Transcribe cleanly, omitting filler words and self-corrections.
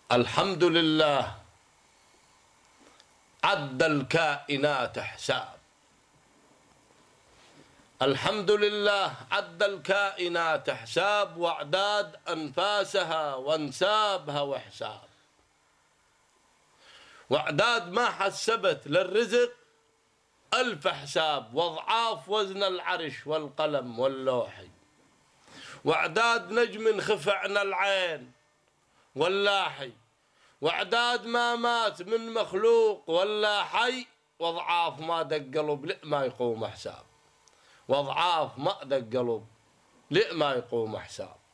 الحمد لله عد الكائنات حساب. الحمد لله عد الكائنات حساب، واعداد أنفاسها وانسابها وحساب، واعداد ما حسبت للرزق 1000 حساب، واضعاف وزن العرش والقلم واللوح، واعداد نجم خفعنا العين واللاحي، واعداد ما مات من مخلوق ولا حي، واضعاف ما دق قلب لئ ما يقوم حساب، واضعاف ما دق قلب لئ ما يقوم حساب.